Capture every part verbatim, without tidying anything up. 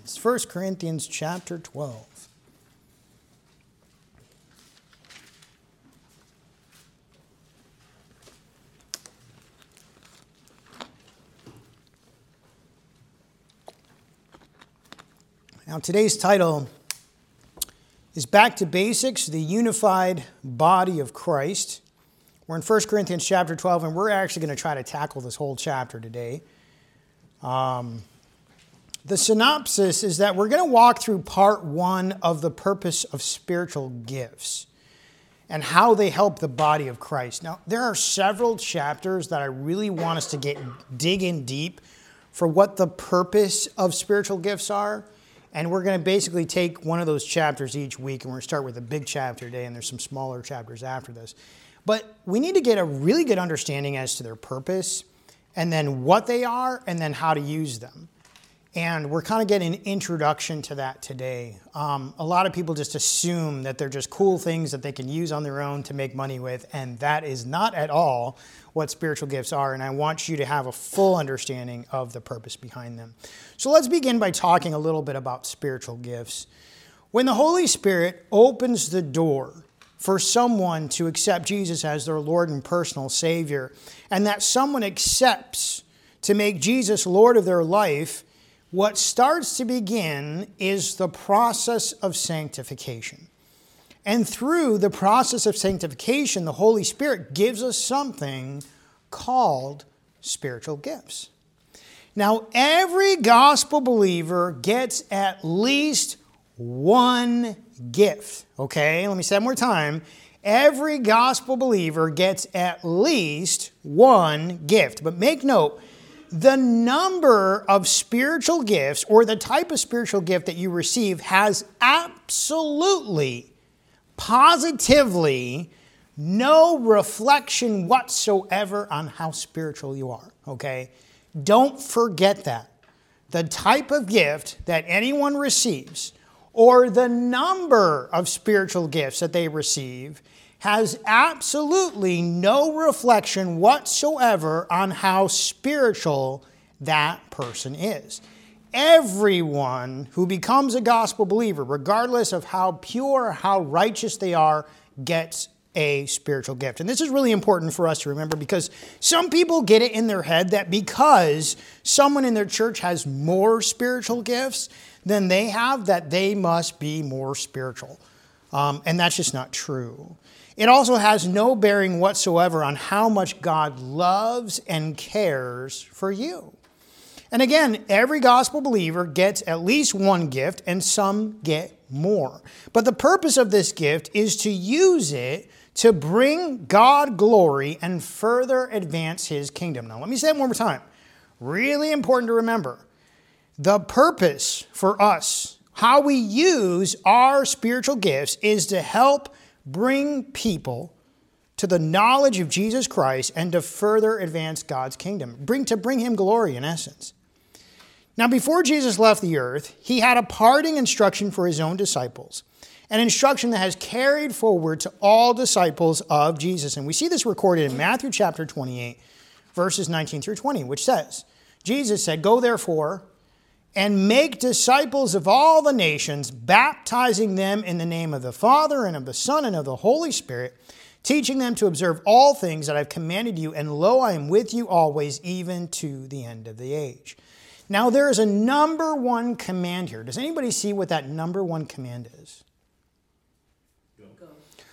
It's First Corinthians chapter twelve. Now today's title is Back to Basics, the Unified Body of Christ. We're in First Corinthians chapter twelve, and we're actually going to try to tackle this whole chapter today. Um, the synopsis is that we're going to walk through part one of the purpose of spiritual gifts and how they help the body of Christ. Now, there are several chapters that I really want us to get dig in deep for what the purpose of spiritual gifts are. And we're going to basically take one of those chapters each week, and we're going to start with a big chapter today, and there's some smaller chapters after this. But we need to get a really good understanding as to their purpose, and then what they are, and then how to use them. And we're kind of getting an introduction to that today. Um, a lot of people just assume that they're just cool things that they can use on their own to make money with, and that is not at all what spiritual gifts are, and I want you to have a full understanding of the purpose behind them. So let's begin by talking a little bit about spiritual gifts. When the Holy Spirit opens the door for someone to accept Jesus as their Lord and personal Savior, and that someone accepts to make Jesus Lord of their life, what starts to begin is the process of sanctification. And through the process of sanctification, the Holy Spirit gives us something called spiritual gifts. Now, every gospel believer gets at least one gift. Okay, let me say that one more time. Every gospel believer gets at least one gift. But make note, the number of spiritual gifts or the type of spiritual gift that you receive has absolutely, positively no reflection whatsoever on how spiritual you are, okay? Don't forget that. The type of gift that anyone receives or the number of spiritual gifts that they receive has absolutely no reflection whatsoever on how spiritual that person is. Everyone who becomes a gospel believer, regardless of how pure, how righteous they are, gets a spiritual gift. And this is really important for us to remember because some people get it in their head that because someone in their church has more spiritual gifts than they have, that they must be more spiritual. Um, and that's just not true. It also has no bearing whatsoever on how much God loves and cares for you. And again, every gospel believer gets at least one gift, and some get more. But the purpose of this gift is to use it to bring God glory and further advance His kingdom. Now, let me say it one more time. Really important to remember. The purpose for us, how we use our spiritual gifts, is to help bring people to the knowledge of Jesus Christ and to further advance God's kingdom. Bring to bring Him glory, in essence. Now, before Jesus left the earth, He had a parting instruction for His own disciples, an instruction that has carried forward to all disciples of Jesus. And we see this recorded in Matthew chapter twenty-eight, verses nineteen through twenty, which says, Jesus said, "Go therefore and make disciples of all the nations, baptizing them in the name of the Father and of the Son and of the Holy Spirit, teaching them to observe all things that I've commanded you, and lo, I am with you always, even to the end of the age." Now, there is a number one command here. Does anybody see what that number one command is? Go.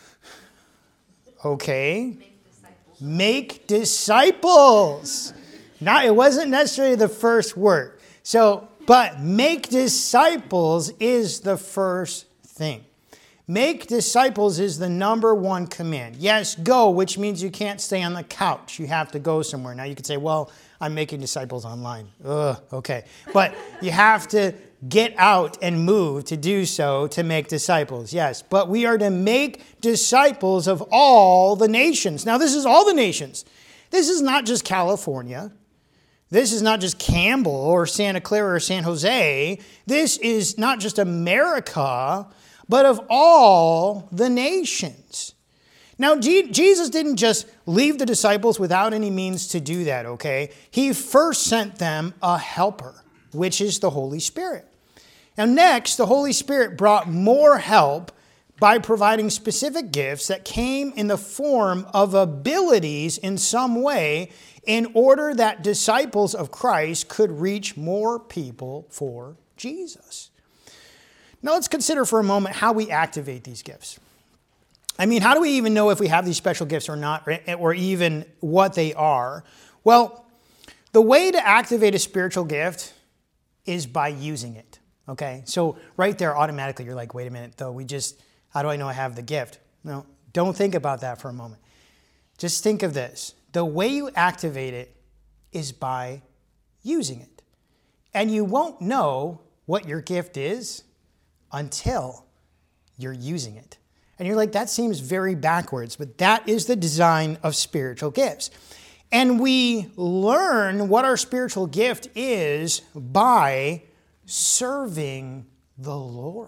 Okay. Make disciples. Make disciples. Now, it wasn't necessarily the first word. So, but make disciples is the first thing. Make disciples is the number one command. Yes, go, which means you can't stay on the couch. You have to go somewhere. Now you could say, well, I'm making disciples online. Ugh, okay. But you have to get out and move to do so to make disciples. Yes, but we are to make disciples of all the nations. Now this is all the nations. This is not just California. This is not just Campbell or Santa Clara or San Jose. This is not just America, but of all the nations. Now, Jesus didn't just leave the disciples without any means to do that, okay? He first sent them a helper, which is the Holy Spirit. Now next, the Holy Spirit brought more help by providing specific gifts that came in the form of abilities in some way in order that disciples of Christ could reach more people for Jesus. Now let's consider for a moment how we activate these gifts. I mean, how do we even know if we have these special gifts or not, or even what they are? Well, the way to activate a spiritual gift is by using it, okay? So right there, automatically, you're like, wait a minute, though, we just, how do I know I have the gift? No, don't think about that for a moment. Just think of this. The way you activate it is by using it. And you won't know what your gift is until you're using it. And you're like, that seems very backwards, but that is the design of spiritual gifts. And we learn what our spiritual gift is by serving the Lord.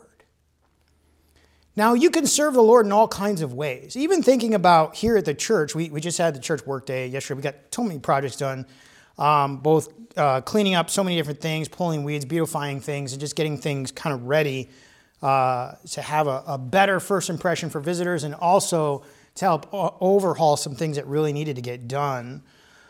Now, you can serve the Lord in all kinds of ways. Even thinking about here at the church, we, we just had the church work day yesterday. We got so many projects done, um, both uh, cleaning up so many different things, pulling weeds, beautifying things, and just getting things kind of ready uh, to have a, a better first impression for visitors, and also to help overhaul some things that really needed to get done.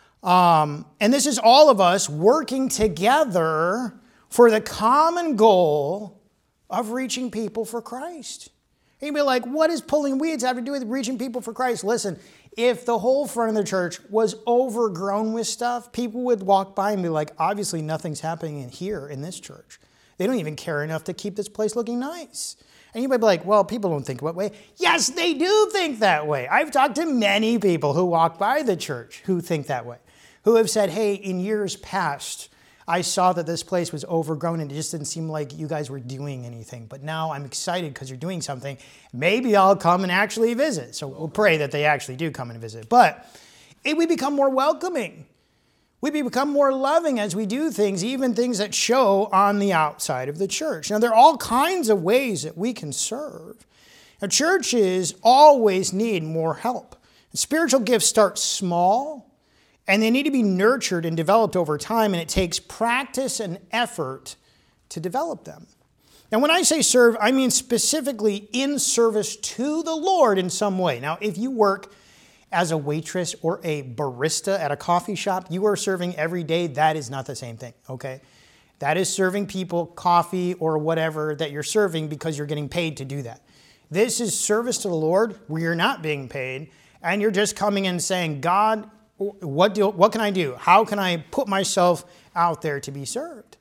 Um, and this is all of us working together for the common goal of reaching people for Christ. And you'd be like, what does pulling weeds have to do with reaching people for Christ? Listen, if the whole front of the church was overgrown with stuff, people would walk by and be like, obviously nothing's happening in here in this church. They don't even care enough to keep this place looking nice. And you might be like, well, people don't think that way. Yes, they do think that way. I've talked to many people who walk by the church who think that way, who have said, hey, in years past, I saw that this place was overgrown and it just didn't seem like you guys were doing anything. But now I'm excited because you're doing something. Maybe I'll come and actually visit. So we'll pray that they actually do come and visit. But it, we become more welcoming. We become more loving as we do things, even things that show on the outside of the church. Now, there are all kinds of ways that we can serve. Now, churches always need more help. Spiritual gifts start small, and they need to be nurtured and developed over time, and it takes practice and effort to develop them. Now, when I say serve, I mean specifically in service to the Lord in some way. Now, if you work as a waitress or a barista at a coffee shop, you are serving every day. That is not the same thing, okay? That is serving people coffee or whatever that you're serving because you're getting paid to do that. This is service to the Lord where you're not being paid, and you're just coming in saying, God, what do what can I do? How can I put myself out there to be served?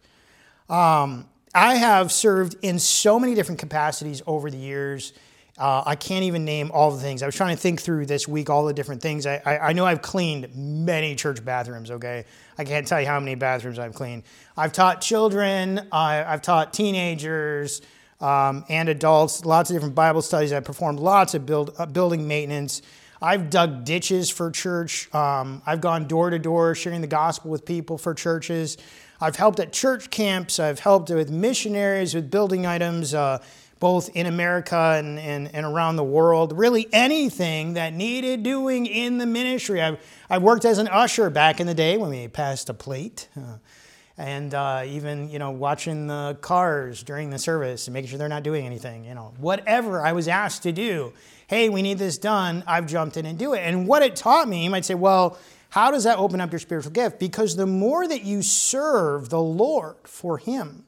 Um, I have served in so many different capacities over the years. Uh, I can't even name all the things. I was trying to think through this week all the different things. I, I, I know I've cleaned many church bathrooms, okay? I can't tell you how many bathrooms I've cleaned. I've taught children. Uh, I've taught teenagers um, and adults, lots of different Bible studies. I've performed lots of build, uh, building maintenance. I've dug ditches for church. Um, I've gone door to door sharing the gospel with people for churches. I've helped at church camps. I've helped with missionaries, with building items, uh, both in America and, and, and around the world. Really anything that needed doing in the ministry. I've, I worked as an usher back in the day when we passed a plate. Uh, and uh, even, you know, watching the cars during the service and making sure they're not doing anything. You know, whatever I was asked to do. Hey, we need this done. I've jumped in and do it. And what it taught me, you might say, well, how does that open up your spiritual gift? Because the more that you serve the Lord for Him,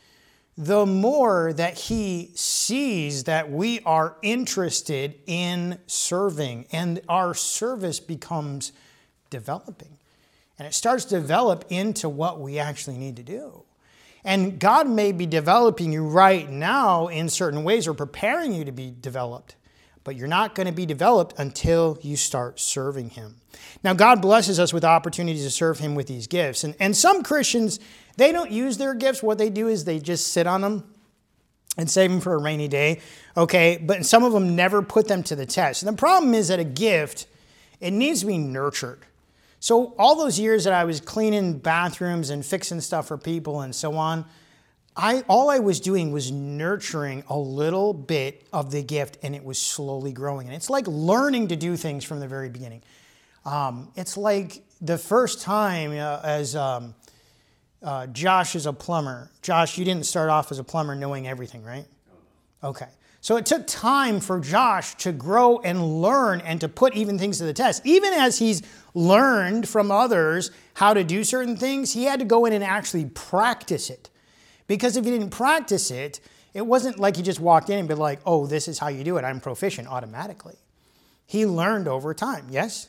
the more that He sees that we are interested in serving, and our service becomes developing. And it starts to develop into what we actually need to do. And God may be developing you right now in certain ways, or preparing you to be developed, but you're not going to be developed until you start serving Him. Now, God blesses us with opportunities to serve Him with these gifts. And, and some Christians, they don't use their gifts. What they do is they just sit on them and save them for a rainy day. Okay, but some of them never put them to the test. And the problem is that a gift, it needs to be nurtured. So all those years that I was cleaning bathrooms and fixing stuff for people and so on, I all I was doing was nurturing a little bit of the gift, and it was slowly growing. And it's like learning to do things from the very beginning. Um, it's like the first time uh, as um, uh, Josh is a plumber. Josh, you didn't start off as a plumber knowing everything, right? Okay. So it took time for Josh to grow and learn and to put even things to the test. Even as he's learned from others how to do certain things, he had to go in and actually practice it. Because if he didn't practice it, it wasn't like he just walked in and be like, oh, this is how you do it. I'm proficient automatically. He learned over time. Yes?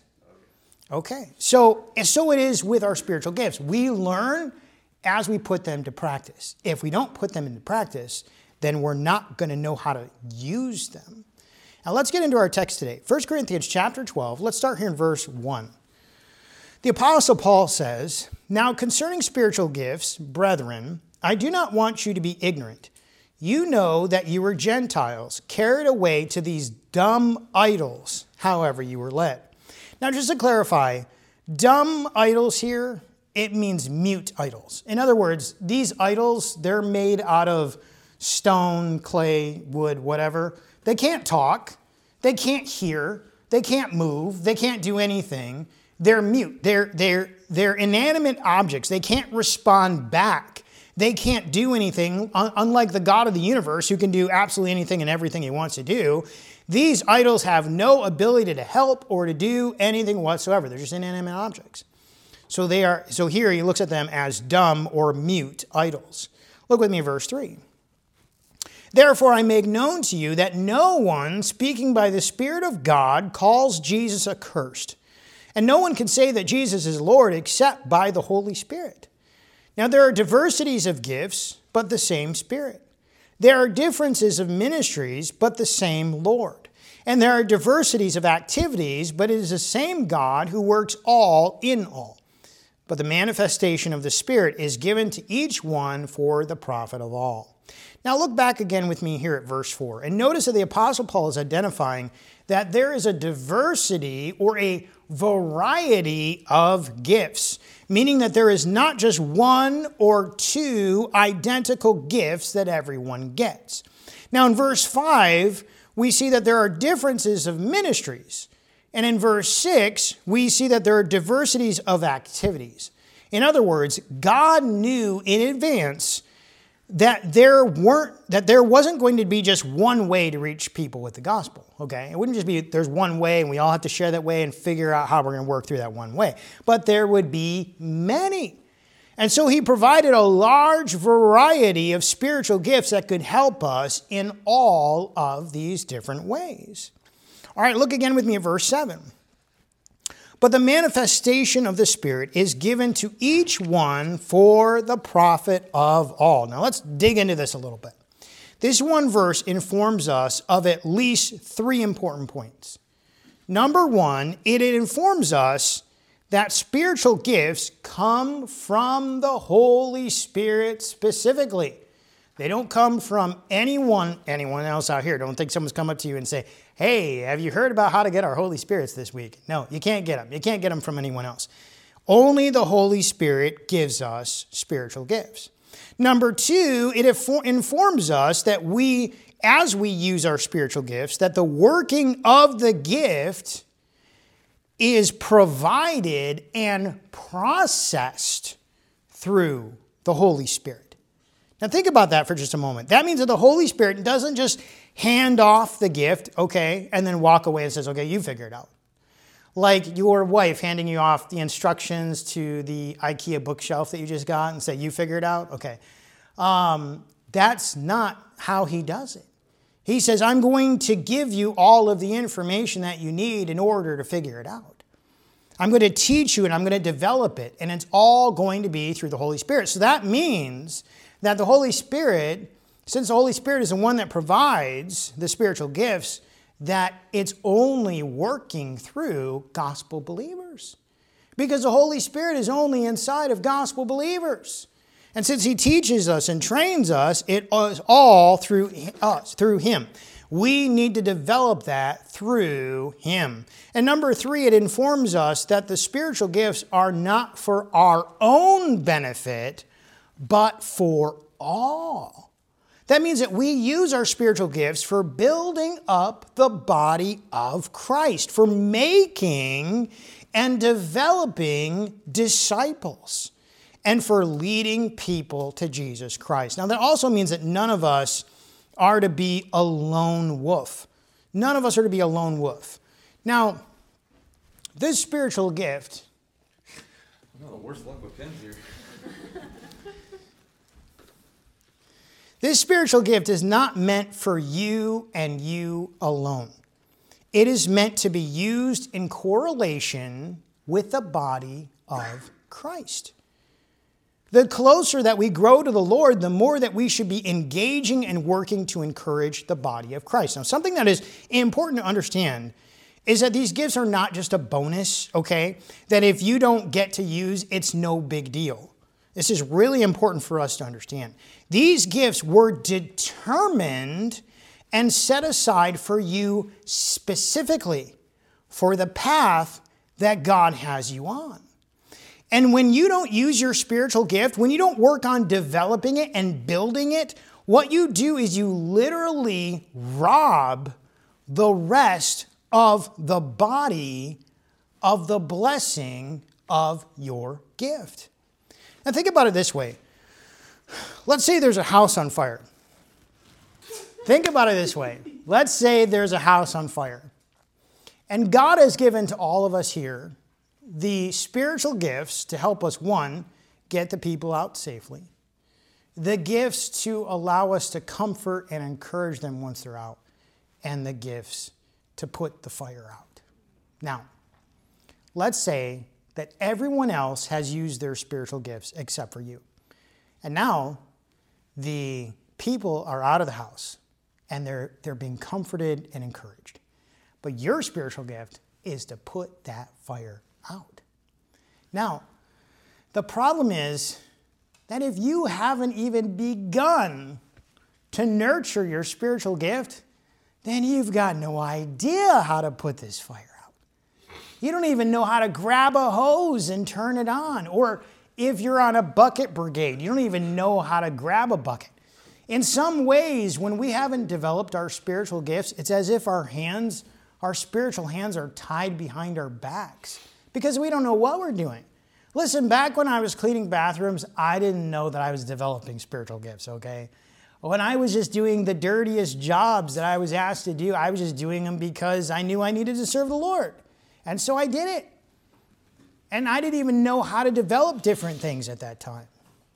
Okay. So, so it is with our spiritual gifts. We learn as we put them to practice. If we don't put them into practice, then we're not going to know how to use them. Now let's get into our text today. First Corinthians chapter twelve. Let's start here in verse one. The Apostle Paul says, now concerning spiritual gifts, brethren, I do not want you to be ignorant. You know that you were Gentiles, carried away to these dumb idols, however you were led. Now just to clarify, dumb idols here, it means mute idols. In other words, these idols, they're made out of stone, clay, wood, whatever. They can't talk. They can't hear. They can't move. They can't do anything. They're mute. They're, they're, they're inanimate objects. They can't respond back. They can't do anything, unlike the God of the universe who can do absolutely anything and everything he wants to do. These idols have no ability to help or to do anything whatsoever. They're just inanimate objects. So they are. So here he looks at them as dumb or mute idols. Look with me at verse three. Therefore I make known to you that no one speaking by the Spirit of God calls Jesus accursed. And no one can say that Jesus is Lord except by the Holy Spirit. Now there are diversities of gifts, but the same Spirit. There are differences of ministries, but the same Lord. And there are diversities of activities, but it is the same God who works all in all. But the manifestation of the Spirit is given to each one for the profit of all. Now look back again with me here at verse four. And notice that the Apostle Paul is identifying that there is a diversity or a variety of gifts, meaning that there is not just one or two identical gifts that everyone gets. Now in verse five, we see that there are differences of ministries. And in verse six, we see that there are diversities of activities. In other words, God knew in advance that there weren't, that there wasn't going to be just one way to reach people with the gospel, okay? It wouldn't just be there's one way and we all have to share that way and figure out how we're going to work through that one way. But there would be many. And so he provided a large variety of spiritual gifts that could help us in all of these different ways. All right, look again with me at verse seven. But the manifestation of the Spirit is given to each one for the profit of all. Now let's dig into this a little bit. This one verse informs us of at least three important points. Number one, it informs us that spiritual gifts come from the Holy Spirit specifically. They don't come from anyone, anyone else out here. Don't think someone's come up to you and say, hey, have you heard about how to get our Holy Spirits this week? No, you can't get them. You can't get them from anyone else. Only the Holy Spirit gives us spiritual gifts. Number two, it informs us that we, as we use our spiritual gifts, that the working of the gift is provided and processed through the Holy Spirit. Now think about that for just a moment. That means that the Holy Spirit doesn't just hand off the gift, okay, and then walk away and says, okay, you figure it out. Like your wife handing you off the instructions to the IKEA bookshelf that you just got and say, you figure it out? Okay. Um, that's not how he does it. He says, I'm going to give you all of the information that you need in order to figure it out. I'm going to teach you and I'm going to develop it, and it's all going to be through the Holy Spirit. So that means that the Holy Spirit, since the Holy Spirit is the one that provides the spiritual gifts, that it's only working through gospel believers. Because the Holy Spirit is only inside of gospel believers. And since he teaches us and trains us, it is all through us, through him. We need to develop that through him. And number three, it informs us that the spiritual gifts are not for our own benefit, but for all. That means that we use our spiritual gifts for building up the body of Christ, for making and developing disciples. and for leading people to Jesus Christ. Now, that also means that none of us are to be a lone wolf. None of us are to be a lone wolf. Now, this spiritual gift... I'm the worst luck with pens here. This spiritual gift is not meant for you and you alone. It is meant to be used in correlation with the body of Christ. The closer that we grow to the Lord, the more that we should be engaging and working to encourage the body of Christ. Now, something that is important to understand is that these gifts are not just a bonus, okay? That if you don't get to use, it's no big deal. This is really important for us to understand. These gifts were determined and set aside for you specifically for the path that God has you on. And when you don't use your spiritual gift, when you don't work on developing it and building it, what you do is you literally rob the rest of the body of the blessing of your gift. Now think about it this way. Let's say there's a house on fire. Think about it this way. Let's say there's a house on fire. And God has given to all of us here the spiritual gifts to help us, one, get the people out safely. The gifts to allow us to comfort and encourage them once they're out. And the gifts to put the fire out. Now, let's say that everyone else has used their spiritual gifts except for you. And now the people are out of the house and they're, they're being comforted and encouraged. But your spiritual gift is to put that fire out. Now, the problem is that if you haven't even begun to nurture your spiritual gift, then you've got no idea how to put this fire out. You don't even know how to grab a hose and turn it on. Or if you're on a bucket brigade, you don't even know how to grab a bucket. In some ways, when we haven't developed our spiritual gifts, it's as if our hands, our spiritual hands are tied behind our backs because we don't know what we're doing. Listen, back when I was cleaning bathrooms, I didn't know that I was developing spiritual gifts, okay? When I was just doing the dirtiest jobs that I was asked to do, I was just doing them because I knew I needed to serve the Lord. And so I did it. And I didn't even know how to develop different things at that time.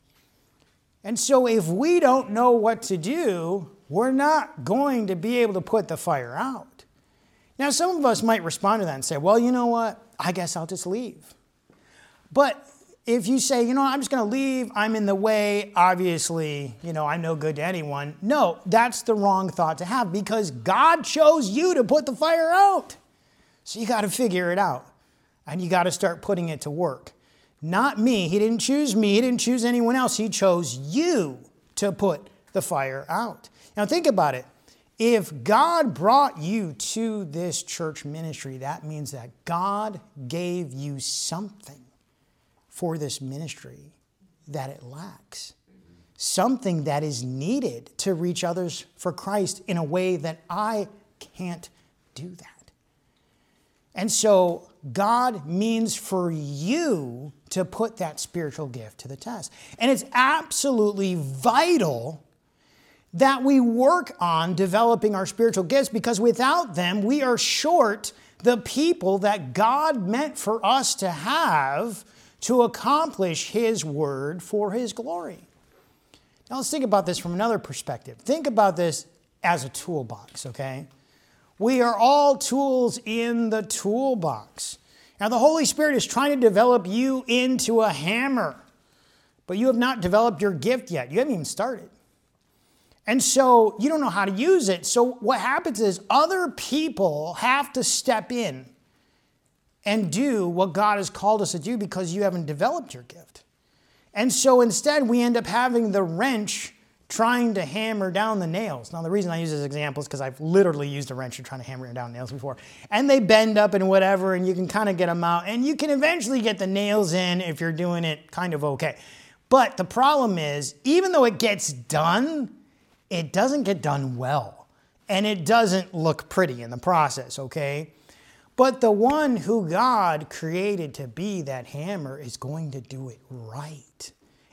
And so if we don't know what to do, we're not going to be able to put the fire out. Now, some of us might respond to that and say, well, you know what? I guess I'll just leave. But if you say, you know, I'm just going to leave, I'm in the way, obviously, you know, I'm no good to anyone. No, that's the wrong thought to have because God chose you to put the fire out. So you got to figure it out. And you got to start putting it to work. Not me. He didn't choose me. He didn't choose anyone else. He chose you to put the fire out. Now think about it. If God brought you to this church ministry, that means that God gave you something for this ministry that it lacks. Something that is needed to reach others for Christ in a way that I can't do that. And so God means for you to put that spiritual gift to the test. And it's absolutely vital that we work on developing our spiritual gifts because without them, we are short the people that God meant for us to have to accomplish His word for His glory. Now let's think about this from another perspective. Think about this as a toolbox, okay? We are all tools in the toolbox. Now the Holy Spirit is trying to develop you into a hammer, but you have not developed your gift yet. You haven't even started. And so you don't know how to use it. So what happens is other people have to step in and do what God has called us to do because you haven't developed your gift. And so instead we end up having the wrench trying to hammer down the nails. Now the reason I use this example is because I've literally used a wrench to try to hammer down nails before. And they bend up and whatever, and you can kind of get them out. And you can eventually get the nails in if you're doing it kind of okay. But the problem is, even though it gets done, it doesn't get done well. And it doesn't look pretty in the process, okay? But the one who God created to be that hammer is going to do it right.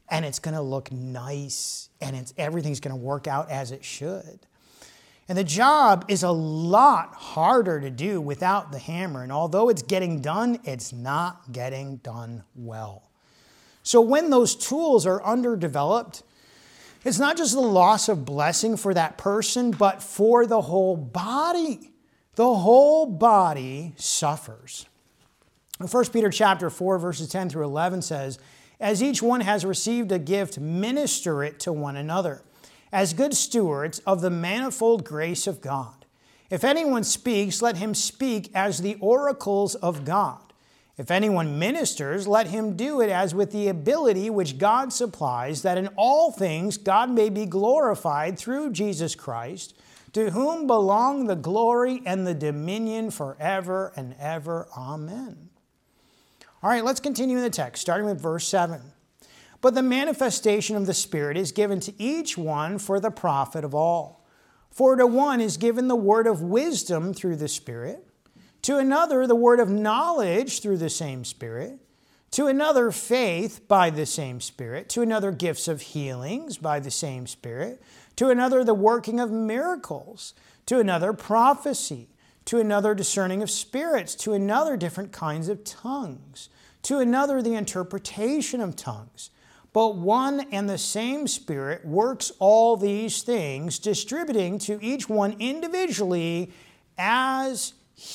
and it's going to look nice, and it's, everything's going to work out as it should. And the job is a lot harder to do without the hammer. And although it's getting done, it's not getting done well. So when those tools are underdeveloped, it's not just the loss of blessing for that person, but for the whole body. The whole body suffers. First Peter chapter four, verses ten through eleven says, "As each one has received a gift, minister it to one another, as good stewards of the manifold grace of God. If anyone speaks, let him speak as the oracles of God. If anyone ministers, let him do it as with the ability which God supplies, that in all things God may be glorified through Jesus Christ, to whom belong the glory and the dominion forever and ever. Amen." All right, let's continue in the text, starting with verse seven. "But the manifestation of the Spirit is given to each one for the profit of all. For to one is given the word of wisdom through the Spirit, to another the word of knowledge through the same Spirit, to another faith by the same Spirit, to another gifts of healings by the same Spirit, to another the working of miracles, to another prophecy, to another discerning of spirits, to another different kinds of tongues, to another the interpretation of tongues. But one and the same Spirit works all these things, distributing to each one individually as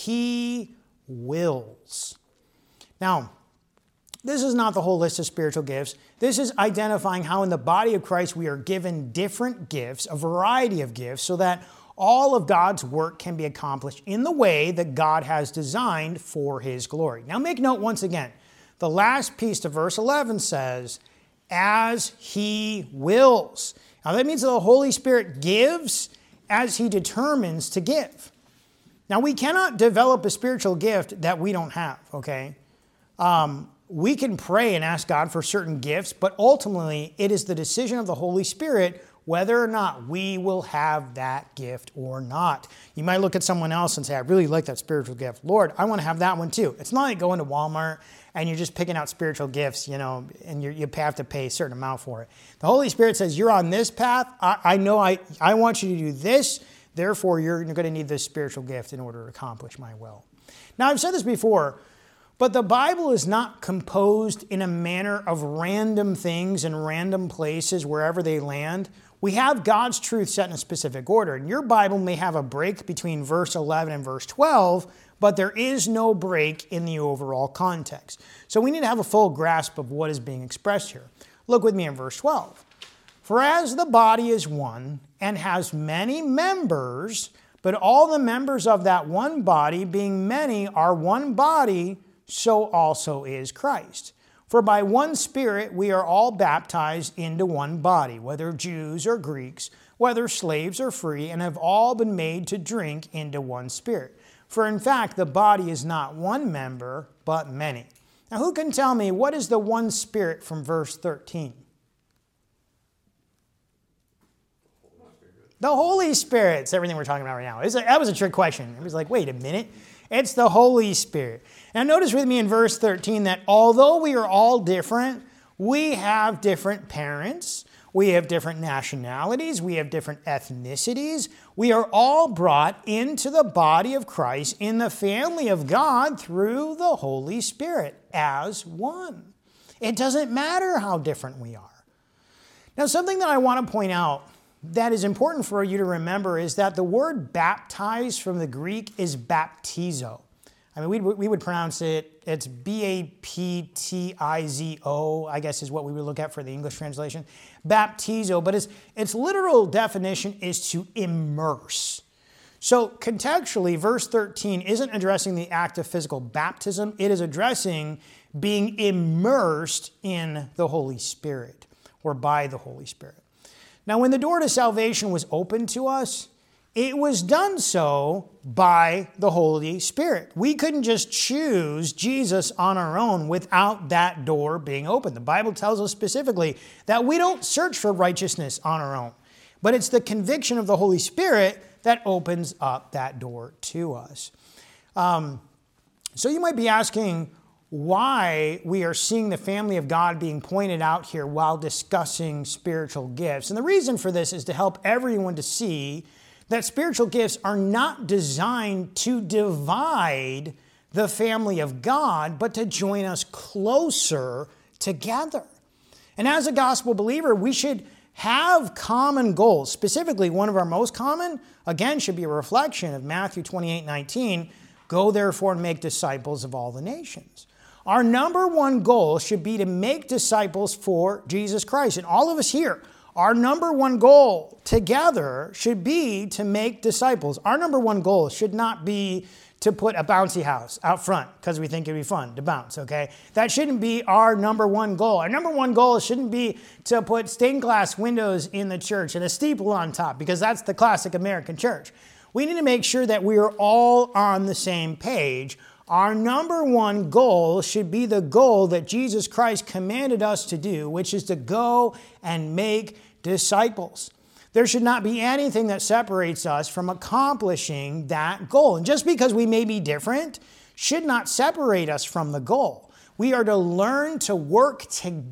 He wills." Now, this is not the whole list of spiritual gifts. This is identifying how in the body of Christ we are given different gifts, a variety of gifts, so that all of God's work can be accomplished in the way that God has designed for His glory. Now make note once again, the last piece to verse eleven says, "as He wills." Now that means that the Holy Spirit gives as He determines to give. Now we cannot develop a spiritual gift that we don't have, okay? Um, we can pray and ask God for certain gifts, but ultimately it is the decision of the Holy Spirit whether or not we will have that gift or not. You might look at someone else and say, "I really like that spiritual gift. Lord, I want to have that one too." It's not like going to Walmart and you're just picking out spiritual gifts, you know, and you you have to pay a certain amount for it. The Holy Spirit says, "You're on this path. I, I know I, I want you to do this. Therefore, you're going to need this spiritual gift in order to accomplish my will." Now, I've said this before, but the Bible is not composed in a manner of random things in random places wherever they land. We have God's truth set in a specific order. And your Bible may have a break between verse eleven and verse twelve, but there is no break in the overall context. So we need to have a full grasp of what is being expressed here. Look with me in verse twelve. "For as the body is one and has many members, but all the members of that one body, being many, are one body, so also is Christ. For by one Spirit we are all baptized into one body, whether Jews or Greeks, whether slaves or free, and have all been made to drink into one Spirit. For in fact the body is not one member, but many." Now who can tell me what is the one Spirit from verse thirteen? The Holy Spirit. It's everything we're talking about right now. It's a, that was a trick question. It was like, wait a minute. It's the Holy Spirit. Now notice with me in verse thirteen that although we are all different, we have different parents, we have different nationalities, we have different ethnicities. We are all brought into the body of Christ in the family of God through the Holy Spirit as one. It doesn't matter how different we are. Now something that I want to point out that is important for you to remember is that the word baptize from the Greek is baptizo. I mean, we, we would pronounce it, it's B A P T I Z O, I guess is what we would look at for the English translation. Baptizo, but its, its literal definition is to immerse. So contextually, verse thirteen isn't addressing the act of physical baptism. It is addressing being immersed in the Holy Spirit or by the Holy Spirit. Now, when the door to salvation was opened to us, it was done so by the Holy Spirit. We couldn't just choose Jesus on our own without that door being open. The Bible tells us specifically that we don't search for righteousness on our own, but it's the conviction of the Holy Spirit that opens up that door to us. Um, so you might be asking, why we are seeing the family of God being pointed out here while discussing spiritual gifts. And the reason for this is to help everyone to see that spiritual gifts are not designed to divide the family of God, but to join us closer together. And as a gospel believer, we should have common goals. Specifically, one of our most common, again, should be a reflection of Matthew twenty-eight nineteen, go therefore and make disciples of all the nations. Our number one goal should be to make disciples for Jesus Christ. And all of us here, our number one goal together should be to make disciples. Our number one goal should not be to put a bouncy house out front because we think it'd be fun to bounce, okay? That shouldn't be our number one goal. Our number one goal shouldn't be to put stained glass windows in the church and a steeple on top because that's the classic American church. We need to make sure that we are all on the same page. Our number one goal should be the goal that Jesus Christ commanded us to do, which is to go and make disciples. There should not be anything that separates us from accomplishing that goal. And just because we may be different should not separate us from the goal. We are to learn to work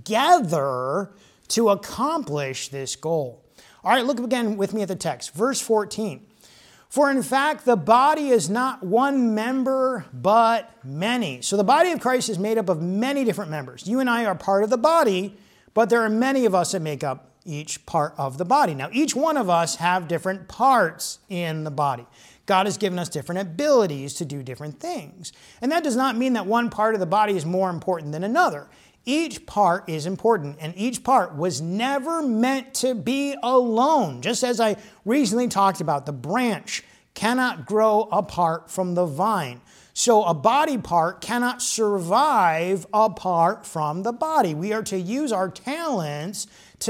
together to accomplish this goal. All right, look again with me at the text. Verse fourteen. For in fact, the body is not one member, but many. So the body of Christ is made up of many different members. You and I are part of the body, but there are many of us that make up each part of the body. Now, each one of us have different parts in the body. God has given us different abilities to do different things. And that does not mean that one part of the body is more important than another. Each part is important, and each part was never meant to be alone. Just as I recently talked about, the branch cannot grow apart from the vine. So a body part cannot survive apart from the body. We are to use our talents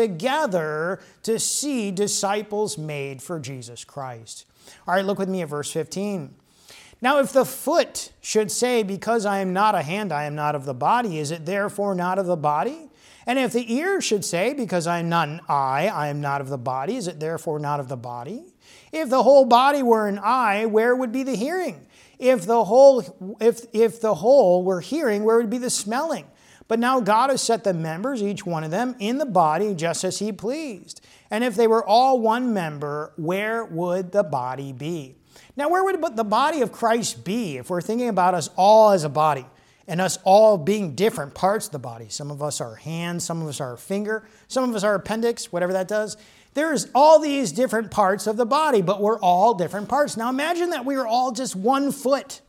together to see disciples made for Jesus Christ. All right, look with me at verse fifteen. Now, if the foot should say, because I am not a hand, I am not of the body, is it therefore not of the body? And if the ear should say, because I am not an eye, I am not of the body, is it therefore not of the body? If the whole body were an eye, where would be the hearing? If the whole, if, if the whole were hearing, where would be the smelling? But now God has set the members, each one of them, in the body just as he pleased. And if they were all one member, where would the body be? Now, where would the body of Christ be if we're thinking about us all as a body and us all being different parts of the body? Some of us are hands, some of us are a finger, some of us are appendix, whatever that does. There's all these different parts of the body, but we're all different parts. Now, imagine that we were all just one foot.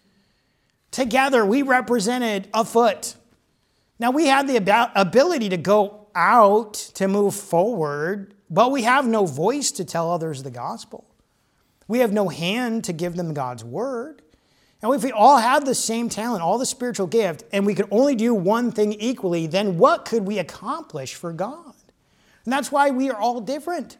Together, we represented a foot. Now, we have the ability to go out, to move forward, but we have no voice to tell others the gospel. We have no hand to give them God's word. And if we all have the same talent, all the spiritual gift, and we could only do one thing equally, then what could we accomplish for God? And that's why we are all different.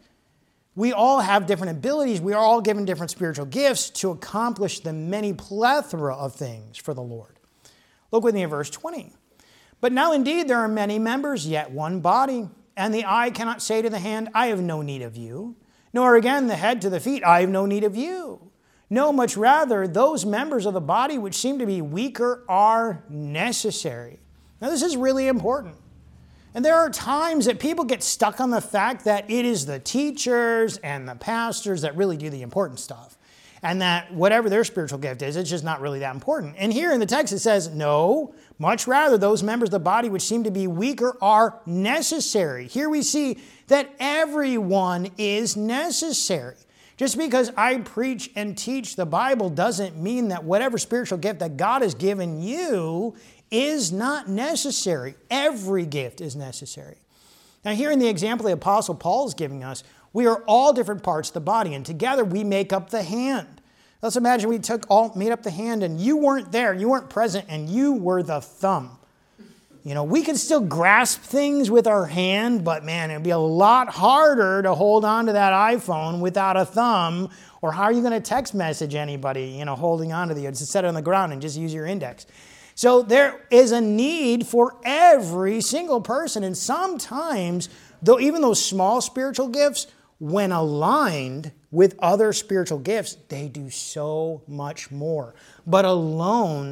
We all have different abilities. We are all given different spiritual gifts to accomplish the many plethora of things for the Lord. Look with me at verse twenty. But now indeed there are many members, yet one body. And the eye cannot say to the hand, I have no need of you. Nor again the head to the feet, I have no need of you. No, much rather, those members of the body which seem to be weaker are necessary. Now this is really important. And there are times that people get stuck on the fact that it is the teachers and the pastors that really do the important stuff. And that whatever their spiritual gift is, it's just not really that important. And here in the text it says, no, much rather those members of the body which seem to be weaker are necessary. Here we see that everyone is necessary. Just because I preach and teach the Bible doesn't mean that whatever spiritual gift that God has given you is not necessary. Every gift is necessary. Now here in the example the Apostle Paul is giving us, we are all different parts of the body, and together we make up the hand. Let's imagine we took all, made up the hand, and you weren't there, you weren't present, and you were the thumb. You know, we can still grasp things with our hand, but man, it'd be a lot harder to hold on to that iPhone without a thumb. Or how are you going to text message anybody, you know, holding on to the, just set it on the ground and just use your index. So there is a need for every single person, and sometimes, though, even those small spiritual gifts, when aligned with other spiritual gifts, they do so much more. But alone,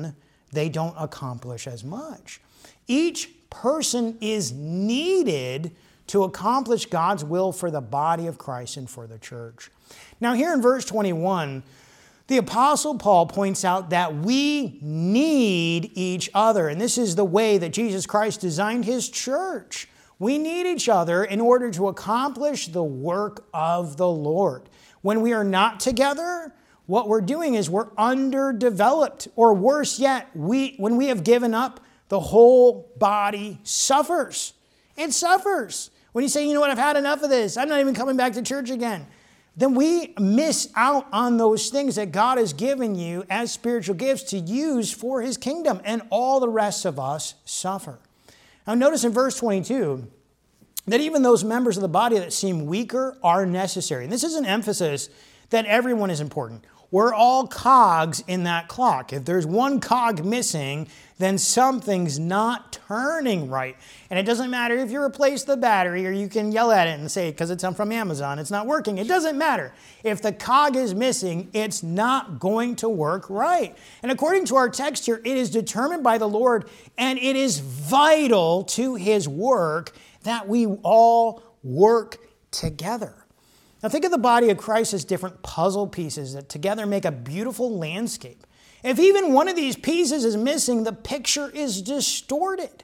they don't accomplish as much. Each person is needed to accomplish God's will for the body of Christ and for the church. Now here in verse twenty-one, the Apostle Paul points out that we need each other. And this is the way that Jesus Christ designed His church. We need each other in order to accomplish the work of the Lord. When we are not together, what we're doing is we're underdeveloped. Or worse yet, we when we have given up, the whole body suffers. It suffers. When you say, you know what, I've had enough of this, I'm not even coming back to church again, then we miss out on those things that God has given you as spiritual gifts to use for His kingdom, and all the rest of us suffer. Now notice in verse twenty-two that even those members of the body that seem weaker are necessary. And this is an emphasis that everyone is important. We're all cogs in that clock. If there's one cog missing, then something's not turning right. And it doesn't matter if you replace the battery or you can yell at it and say, because it's from Amazon, it's not working. It doesn't matter. If the cog is missing, it's not going to work right. And according to our text here, it is determined by the Lord, and it is vital to His work that we all work together. Now think of the body of Christ as different puzzle pieces that together make a beautiful landscape. If even one of these pieces is missing, the picture is distorted.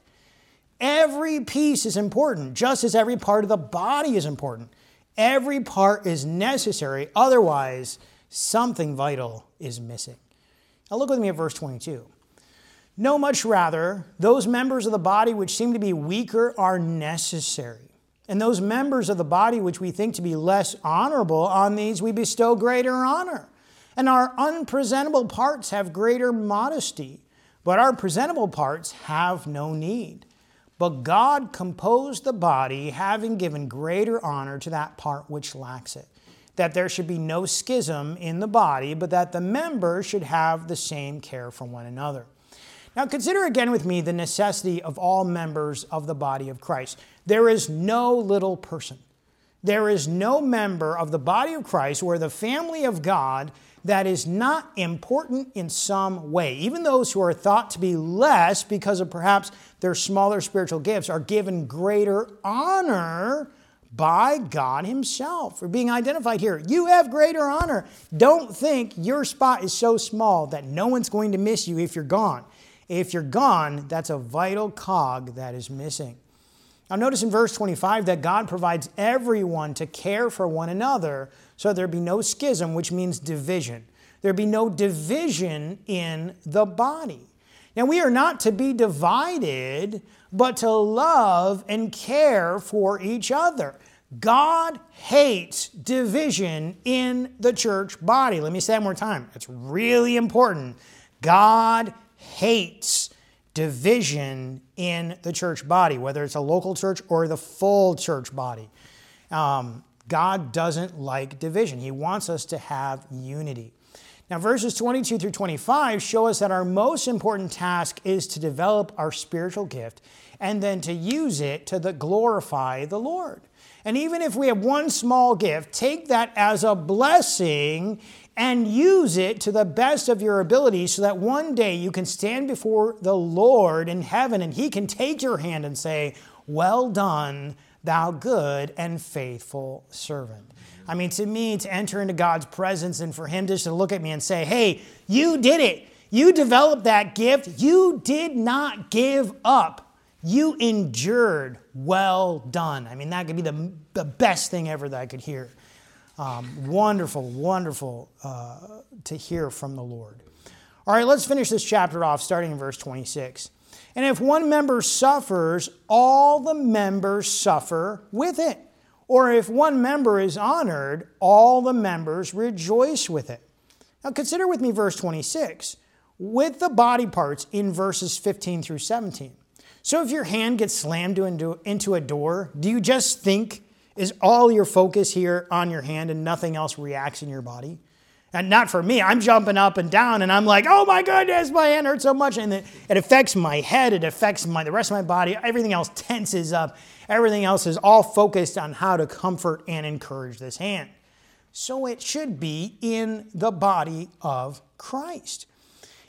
Every piece is important, just as every part of the body is important. Every part is necessary, otherwise something vital is missing. Now look with me at verse twenty-two. No, much rather, those members of the body which seem to be weaker are necessary. And those members of the body which we think to be less honorable, on these we bestow greater honor. And our unpresentable parts have greater modesty, but our presentable parts have no need. But God composed the body, having given greater honor to that part which lacks it, that there should be no schism in the body, but that the members should have the same care for one another. Now consider again with me the necessity of all members of the body of Christ. There is no little person. There is no member of the body of Christ or the family of God that is not important in some way. Even those who are thought to be less because of perhaps their smaller spiritual gifts are given greater honor by God Himself for being identified here. You have greater honor. Don't think your spot is so small that no one's going to miss you if you're gone. If you're gone, that's a vital cog that is missing. Now notice in verse twenty-five that God provides everyone to care for one another so there be no schism, which means division. There be no division in the body. Now we are not to be divided, but to love and care for each other. God hates division in the church body. Let me say that one more time. It's really important. God hates division in the church body, whether it's a local church or the full church body. Um, God doesn't like division. He wants us to have unity. Now, verses twenty-two through twenty-five show us that our most important task is to develop our spiritual gift and then to use it to the glorify the Lord. And even if we have one small gift, take that as a blessing and use it to the best of your ability so that one day you can stand before the Lord in heaven and He can take your hand and say, "Well done, thou good and faithful servant." I mean, to me, to enter into God's presence and for Him just to look at me and say, "Hey, you did it. You developed that gift. You did not give up. You endured. Well done." I mean, that could be the, the best thing ever that I could hear. Um, wonderful, wonderful uh, to hear from the Lord. All right, let's finish this chapter off starting in verse twenty-six. And if one member suffers, all the members suffer with it. Or if one member is honored, all the members rejoice with it. Now consider with me verse twenty-six, with the body parts in verses fifteen through seventeen. So if your hand gets slammed into, into a door, do you just think, is all your focus here on your hand and nothing else reacts in your body? And not for me. I'm jumping up and down and I'm like, oh my goodness, my hand hurts so much. And it, it affects my head. It affects my, the rest of my body. Everything else tenses up. Everything else is all focused on how to comfort and encourage this hand. So it should be in the body of Christ.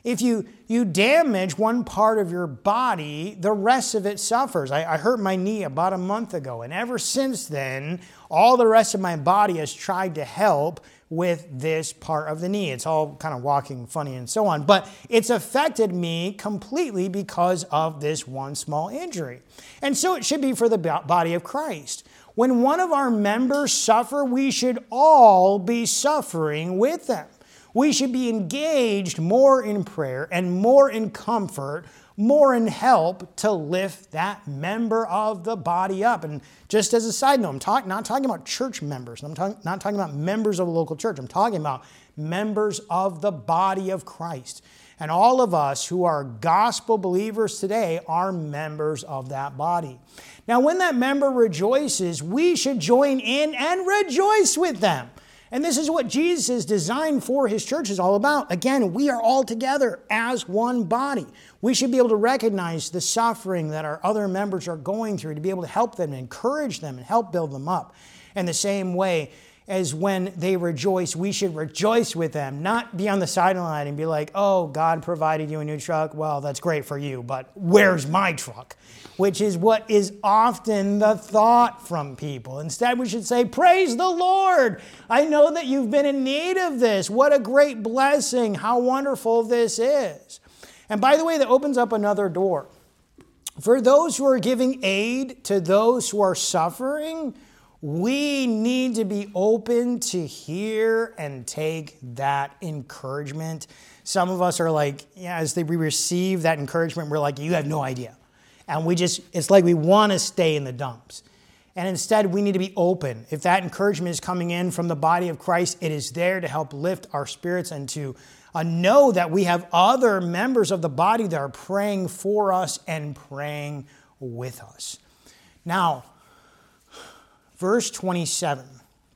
If you, you damage one part of your body, the rest of it suffers. I, I hurt my knee about a month ago, and ever since then, all the rest of my body has tried to help with this part of the knee. It's all kind of walking funny and so on, but it's affected me completely because of this one small injury. And so it should be for the body of Christ. When one of our members suffer, we should all be suffering with them. We should be engaged more in prayer and more in comfort, more in help to lift that member of the body up. And just as a side note, I'm talk, not talking about church members. I'm talk, not talking about members of a local church. I'm talking about members of the body of Christ. And all of us who are gospel believers today are members of that body. Now, when that member rejoices, we should join in and rejoice with them. And this is what Jesus' design for his church is all about. Again, we are all together as one body. We should be able to recognize the suffering that our other members are going through to be able to help them, encourage them, and help build them up. In the same way as when they rejoice, we should rejoice with them, not be on the sideline and be like, oh, God provided you a new truck. Well, that's great for you, but where's my truck? Which is what is often the thought from people. Instead, we should say, praise the Lord. I know that you've been in need of this. What a great blessing. How wonderful this is. And by the way, that opens up another door. For those who are giving aid to those who are suffering, we need to be open to hear and take that encouragement. Some of us are like, yeah, as we receive that encouragement, we're like, you have no idea. And we just, it's like we want to stay in the dumps. And instead, we need to be open. If that encouragement is coming in from the body of Christ, it is there to help lift our spirits and to uh, know that we have other members of the body that are praying for us and praying with us. Now, verse twenty-seven.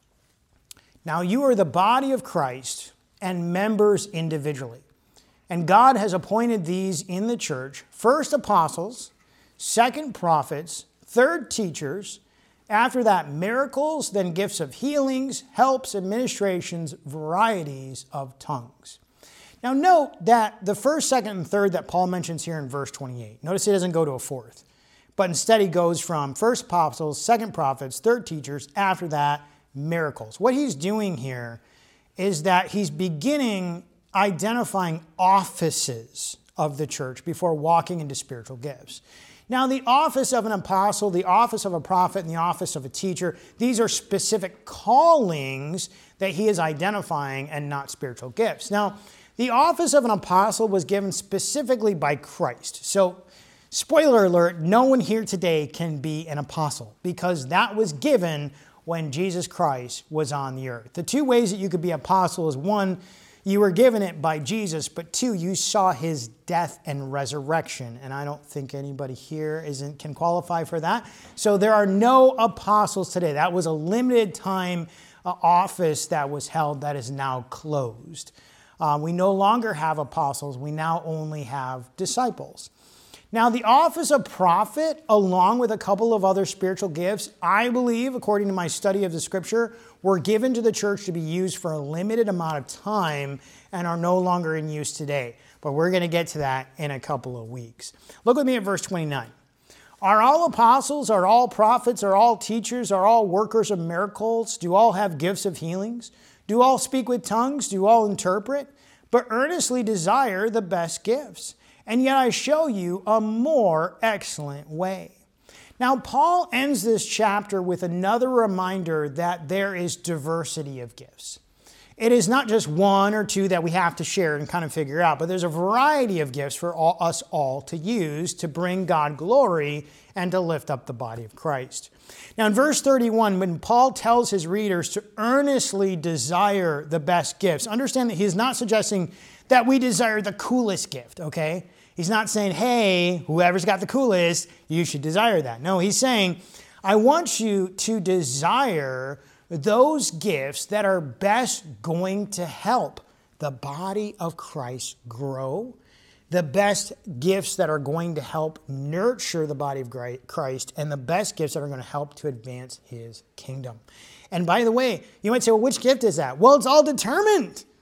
Now you are the body of Christ and members individually. And God has appointed these in the church, first apostles, second prophets, third teachers, after that miracles, then gifts of healings, helps, administrations, varieties of tongues. Now note that the first, second, and third that Paul mentions here in verse twenty-eight, notice he doesn't go to a fourth, but instead he goes from first apostles, second prophets, third teachers, after that miracles. What he's doing here is that he's beginning identifying offices of the church before walking into spiritual gifts. Now, the office of an apostle, the office of a prophet, and the office of a teacher, these are specific callings that he is identifying and not spiritual gifts. Now, the office of an apostle was given specifically by Christ. So, spoiler alert, no one here today can be an apostle because that was given when Jesus Christ was on the earth. The two ways that you could be apostle is one, you were given it by Jesus, but two, you saw his death and resurrection. And I don't think anybody here isn't can qualify for that. So there are no apostles today. That was a limited time uh, office that was held that is now closed. Uh, we no longer have apostles. We now only have disciples. Now, the office of prophet, along with a couple of other spiritual gifts, I believe, according to my study of the scripture, were given to the church to be used for a limited amount of time and are no longer in use today. But we're going to get to that in a couple of weeks. Look with me at verse twenty-nine. Are all apostles, are all prophets, are all teachers, are all workers of miracles? Do all have gifts of healings? Do all speak with tongues? Do all interpret? But earnestly desire the best gifts. And yet I show you a more excellent way. Now, Paul ends this chapter with another reminder that there is diversity of gifts. It is not just one or two that we have to share and kind of figure out, but there's a variety of gifts for all, us all to use to bring God glory and to lift up the body of Christ. Now, in verse thirty-one, when Paul tells his readers to earnestly desire the best gifts, understand that he is not suggesting that we desire the coolest gift, okay? He's not saying, hey, whoever's got the coolest, you should desire that. No, he's saying, I want you to desire those gifts that are best going to help the body of Christ grow, the best gifts that are going to help nurture the body of Christ, and the best gifts that are going to help to advance his kingdom. And by the way, you might say, well, which gift is that? Well, it's all determined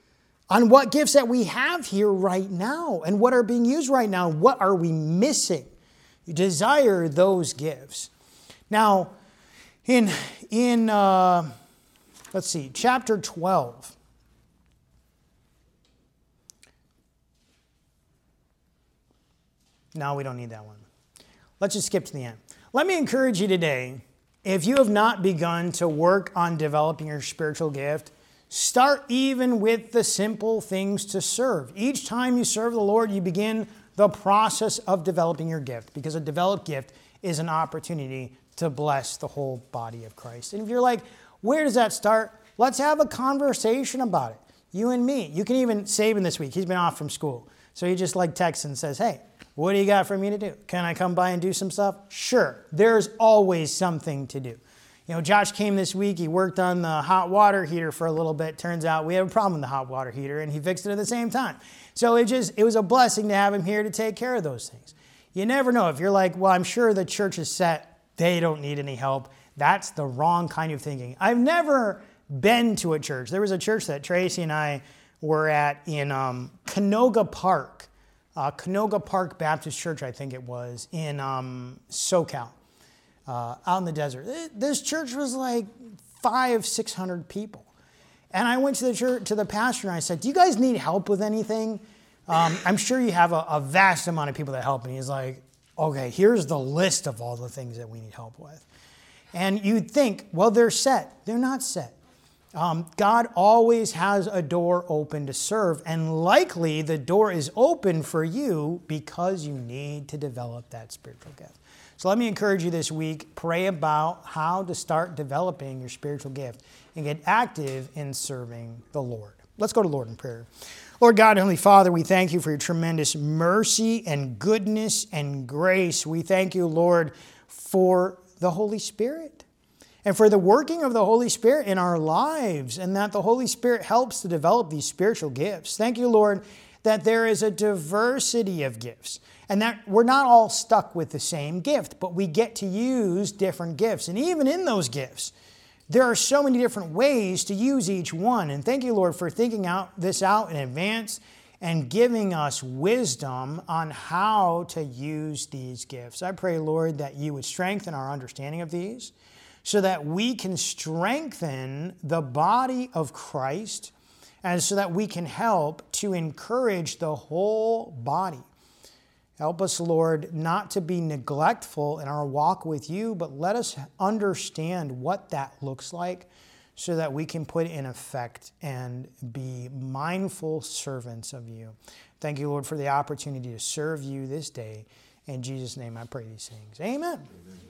on what gifts that we have here right now and what are being used right now. What are we missing? You desire those gifts. Now, in, in uh, let's see, chapter twelve. No, we don't need that one. Let's just skip to the end. Let me encourage you today, if you have not begun to work on developing your spiritual gift, start even with the simple things to serve. Each time you serve the Lord, you begin the process of developing your gift, because a developed gift is an opportunity to bless the whole body of Christ. And if you're like, where does that start? Let's have a conversation about it. You and me. You can even, Saban this week, he's been off from school. So he just like texts and says, hey, what do you got for me to do? Can I come by and do some stuff? Sure. There's always something to do. You know, Josh came this week. He worked on the hot water heater for a little bit. Turns out we have a problem with the hot water heater, and he fixed it at the same time. So it just, it was a blessing to have him here to take care of those things. You never know. If you're like, well, I'm sure the church is set. They don't need any help. That's the wrong kind of thinking. I've never been to a church. There was a church that Tracy and I were at in um, Canoga Park. Uh, Canoga Park Baptist Church, I think it was, in um, SoCal, uh, out in the desert. This church was like five, six hundred people. And I went to the church, to the pastor, and I said, do you guys need help with anything? Um, I'm sure you have a, a vast amount of people that help. And he's like, okay, here's the list of all the things that we need help with. And you'd think, well, they're set. They're not set. Um, God always has a door open to serve, and likely the door is open for you because you need to develop that spiritual gift. So let me encourage you this week, pray about how to start developing your spiritual gift and get active in serving the Lord. Let's go to Lord in prayer. Lord God, Heavenly Father, we thank you for your tremendous mercy and goodness and grace. We thank you, Lord, for the Holy Spirit. And for the working of the Holy Spirit in our lives, and that the Holy Spirit helps to develop these spiritual gifts. Thank you, Lord, that there is a diversity of gifts, and that we're not all stuck with the same gift, but we get to use different gifts. And even in those gifts, there are so many different ways to use each one. And thank you, Lord, for thinking out this out in advance and giving us wisdom on how to use these gifts. I pray, Lord, that you would strengthen our understanding of these, so that we can strengthen the body of Christ, and so that we can help to encourage the whole body. Help us, Lord, not to be neglectful in our walk with you, but let us understand what that looks like so that we can put it in effect and be mindful servants of you. Thank you, Lord, for the opportunity to serve you this day. In Jesus' name I pray these things. Amen. Amen.